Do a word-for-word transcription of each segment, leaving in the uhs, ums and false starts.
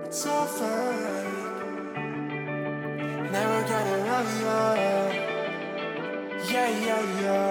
It's all fake. Never get it right, yeah. Yeah, yeah, yeah.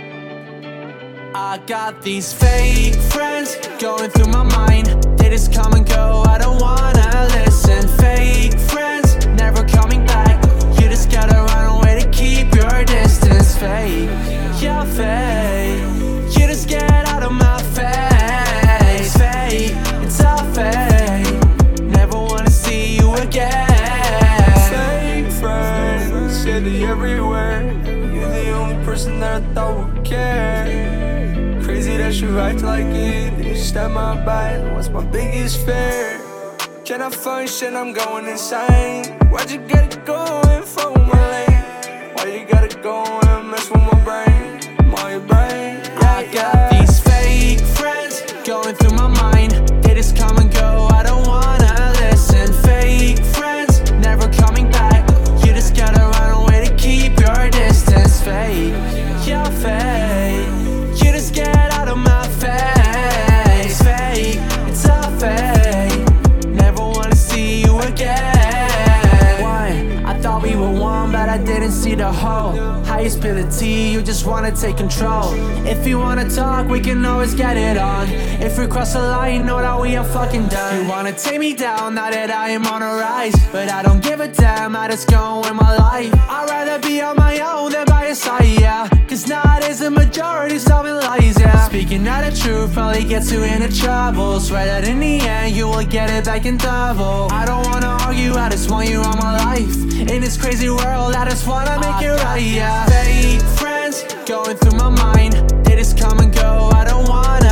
I got these fake friends going through my mind. They just come and go, I don't wanna listen. Fake friends never coming back. You just gotta run away to keep your distance. Fake, you're fake. You just get out of my face. Fake, it's all fake. Never wanna see you again. Fake friends, yeah, they everywhere. You're the only person that I thought would care. Crazy that you act like it, then you stab my back. What's my biggest fear? Can I function? I'm going insane. Why'd you get it going for my lane? Why you gotta go and mess with my brain? My brain, yeah, I got these fake friends going through my mind. They just come and go, I don't wanna listen. Fake friends never coming back. You just gotta run away to keep your distance. Fake, you're fake. You just get out of my face. Fake, it's all fake. Never wanna see you again. One, I thought we were one, but I didn't see the whole. How you spill the tea, you just wanna take control. If you wanna talk, we can always get it on. If we cross the line, you know that we are fucking done. You wanna take me down, now that I am on a rise. But I don't give a damn, I just go with my life. I'd rather be on my own than by your side, yeah. Cause nowadays the majority solving lies, yeah. Speaking out the truth probably gets you into trouble. Swear that in the end you will get it back in double. I don't wanna argue, I just want you on my life. In this crazy world, I just wanna make it right, yeah. Fake friends going through my mind. They just come and go, I don't wanna